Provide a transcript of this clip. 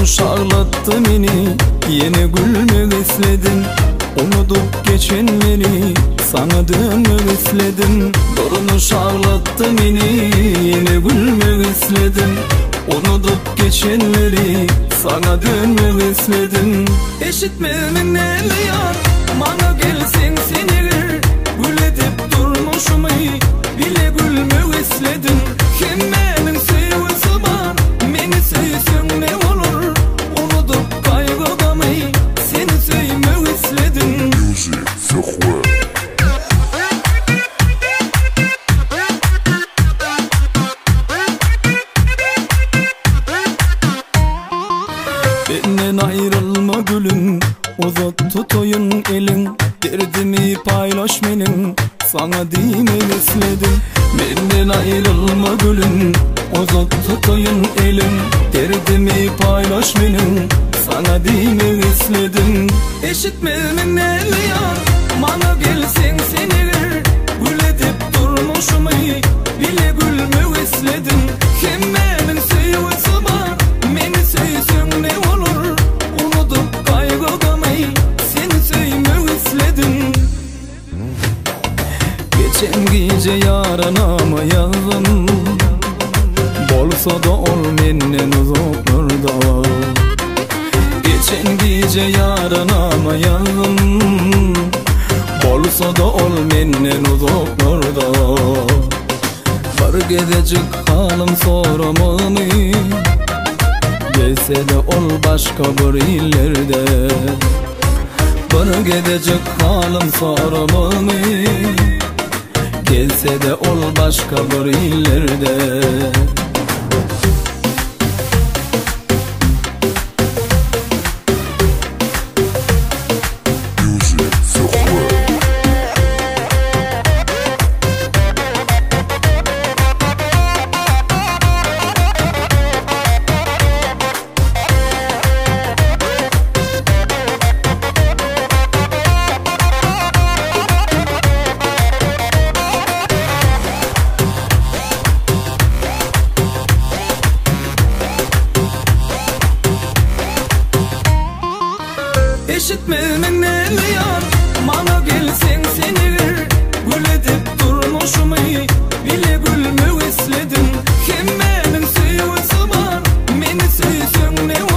Durmuş ağlattı beni, yine gülmek istedim. Unutup geçenleri, sana dönmek istedim. Durmuş ağlattı beni, yine gülmek istedim. Unutup geçenleri, sana dönmek istedim. Eşitmemin eli yar, bana gelsin seni gül edip durmuşum, bile gülmek istedim. Kim benim sevgisi var, beni sevsin ne olur. Unutup kaygıdamı, seni sevmek istedim. Benden ayrılma gülüm, uzat tutayım elin. Derdimi paylaş benim, sana demek istedim. Benden ayrılma gülüm, uzat tutayım elin. Derdimi paylaş benim, sana demek istedim. Eşitmemin eli yar, bana gelsin seni gül edip durmuşum, bile gülmek istedim. Kim benim sevgisi var, beni sevsin ne olur. Unutup kaygıdamı, seni sevmek istedim. Geçen gece yarana yazdım, bolsa da ol menden uzaklarda. Geçen gece yarana yazdım, bolsa da ol menden uzaklarda. Var gidecek halim soramamı, gelse de ol başka bir illerde. Var gidecek halim soramamı, gelse de ol başka bir illerde. Eşitmemin eli yar, bana gelsin seni gül edip durmuşum, bile gülmek istedim. Kim benim sevgisi var, beni sevsin ne